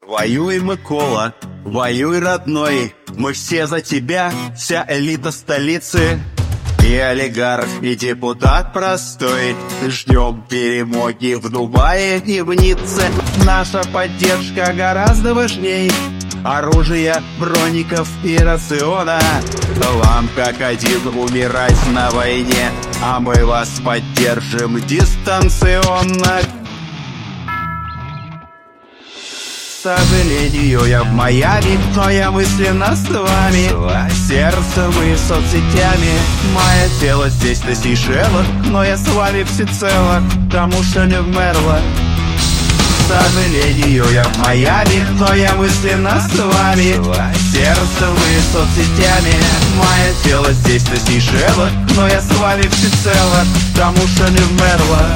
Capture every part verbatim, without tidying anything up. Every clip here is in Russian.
Воюй, Микола, воюй, родной, мы все за тебя, вся элита столицы. И олигарх, и депутат простой, ждем перемоги в Дубае и в Ницце. Наша поддержка гораздо важней оружия, броников и рациона. Вам как один умирать на войне, а мы вас поддержим дистанционно. К сожалению, я в Майами, но я мысленно с вами. Сердцем и соцсетями. Мое тело здесь на Сейшелах, но я с вами всецело, потому что не вмерла. К сожалению, я в Майами, но я мысленно с вами. Сердцем и соцсетями. Мое тело здесь на Сейшелах, но я с вами всецело, потому что не вмерла.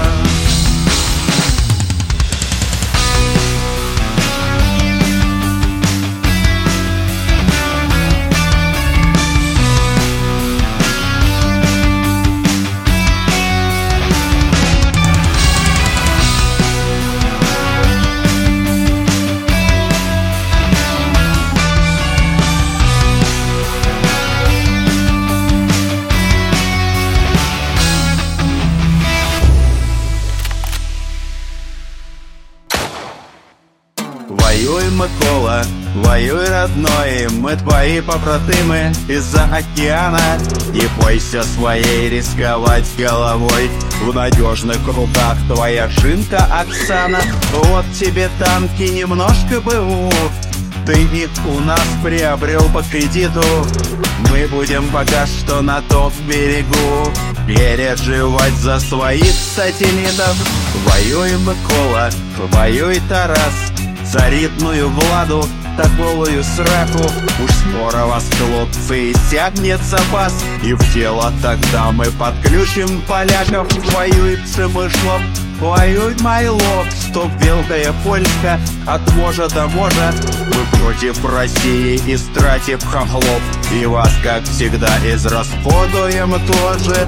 Воюй, Микола, воюй, родной, мы твои побратимы из-за океана. Не бойся своей рисковать головой, в надежных руках твоя жинка Оксана. Вот тебе танки, немножко БУ, ты их у нас приобрел по кредиту. Мы будем пока что на том берегу переживать за своих сателлитов. Воюй, Микола, воюй, Тарас, за ритную Владу, так голую сраку. Уж скоро вас, хлопцы, иссякнет запас, и в дело тогда мы подключим поляков. Воюй, Przemyślов, воюй, Майлов, чтоб велкая Польска от можа до можа. Мы против России, истратив хохлов, и вас, как всегда, израсходуем тоже.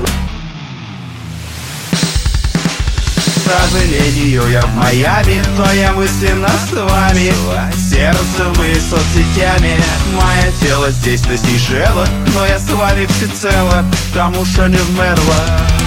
К сожалению, я в Майами, но я мысленно с вами. Сердцем и соцсетями. Мое тело здесь на Сейшелах, но я с вами всецело, потому что не вмерла.